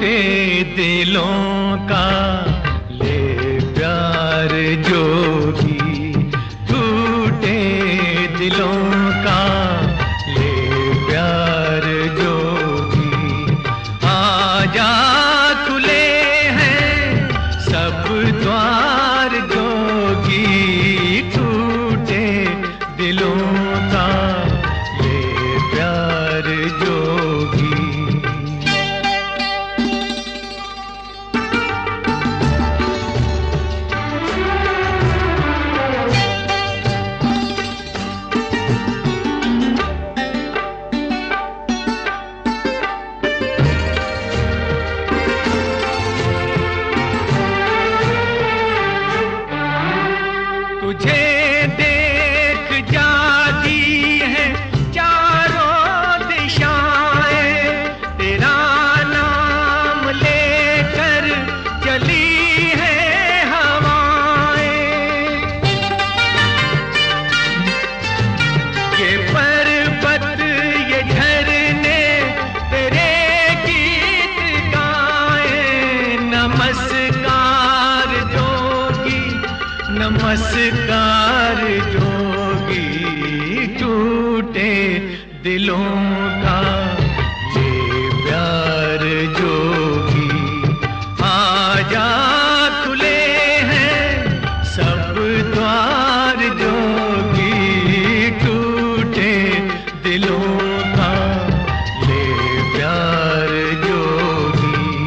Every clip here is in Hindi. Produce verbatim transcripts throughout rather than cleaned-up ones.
टूटे दिलों का ले प्यार जोगी, टूटे दिलों का ले प्यार जोगी। आजा खुले हैं सब द्वार जोगी, टूटे दिलों का ले प्यार जोगी। तुझे देख जागी है चारों दिशाएं, तेरा नाम लेकर चली है हवाएं। ये पर्वत ये झरने तेरे गीत गाए, नमस्कार जोगी नमस्कार जोगी। टूटे दिलों का ये प्यार जोगी। आजा खुले हैं सब द्वार जोगी, टूटे दिलों का ये प्यार जोगी।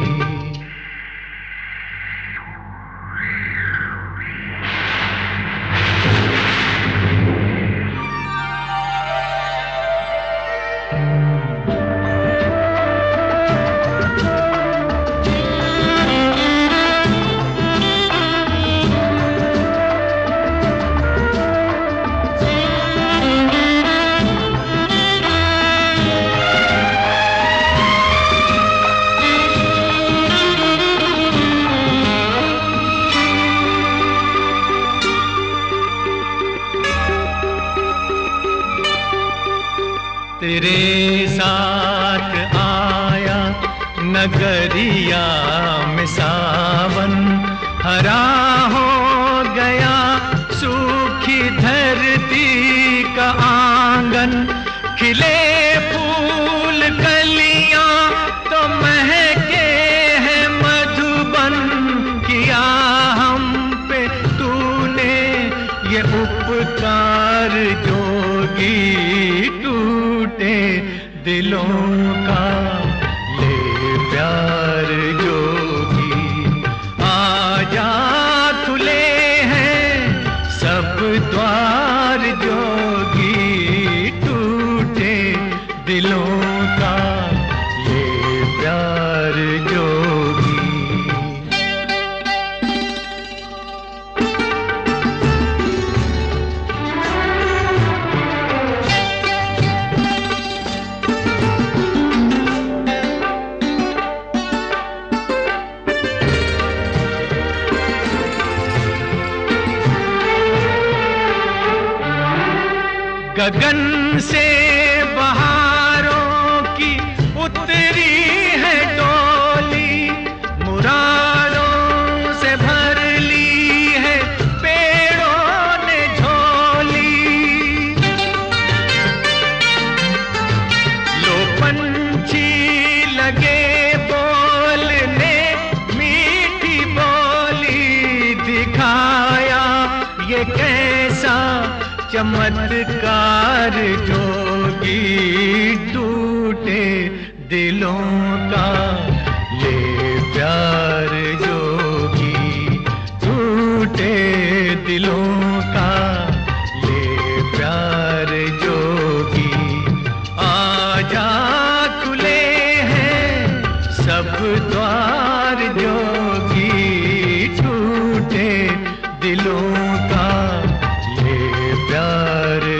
तेरे साथ आया नगरिया में सावन, हरा हो गया सूखी धरती का आंगन। खिले फूल कलियां तो महके हैं मधुबन, किया हम पे तूने ये उपकार जोगी। टूटे दिलों का ले प्यार जोगी। आजा खुले हैं सब द्वार जोगी, टूटे दिलों का ले प्यार जोगी। गगन से बहारों की उतरी है डोली, मुरादों से भर ली है पेड़ों ने झोली। लो पंछी लगे बोलने मीठी बोली, दिखाया ये कैसा चमत्कार जोगी। टूटे दिलों का ले प्यार जोगी, टूटे दिलों का ले प्यार जोगी। आजा खुले हैं सब द्वार जोगी, टूटे दिलों का ये प्यार